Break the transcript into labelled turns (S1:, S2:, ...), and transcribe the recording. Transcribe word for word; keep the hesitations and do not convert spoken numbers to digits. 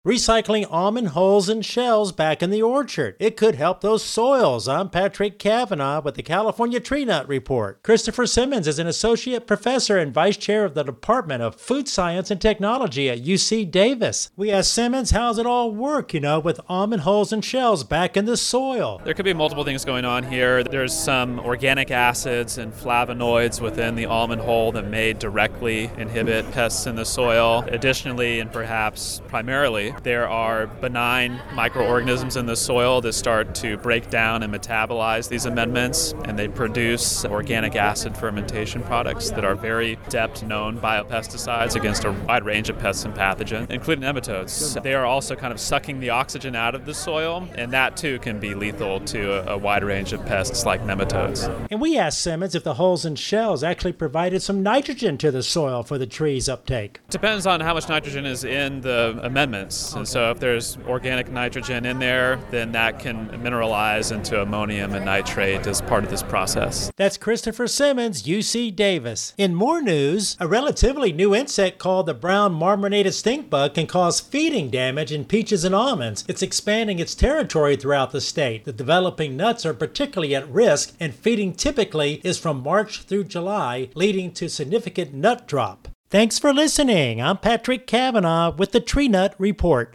S1: Recycling almond hulls and shells back in the orchard. It could help those soils. I'm Patrick Cavanaugh with the California Tree Nut Report. Christopher Simmons is an associate professor and vice chair of the Department of Food Science and Technology at U C Davis. We asked Simmons, how's it all work, you know, with almond hulls and shells back in the soil?
S2: There could be multiple things going on here. There's some organic acids and flavonoids within the almond hull that may directly inhibit pests in the soil. Additionally, and perhaps primarily, there are benign microorganisms in the soil that start to break down and metabolize these amendments, and they produce organic acid fermentation products that are very depth-known biopesticides against a wide range of pests and pathogens, including nematodes. They are also kind of sucking the oxygen out of the soil, and that too can be lethal to a, a wide range of pests like nematodes.
S1: And we asked Simmons if the hulls and shells actually provided some nitrogen to the soil for the tree's uptake.
S2: Depends on how much nitrogen is in the amendments. And so if there's organic nitrogen in there, then that can mineralize into ammonium and nitrate as part of this process.
S1: That's Christopher Simmons, U C Davis. In more news, a relatively new insect called the brown marmorated stink bug can cause feeding damage in peaches and almonds. It's expanding its territory throughout the state. The developing nuts are particularly at risk, and feeding typically is from March through July, leading to significant nut drop. Thanks for listening. I'm Patrick Cavanaugh with the Tree Nut Report.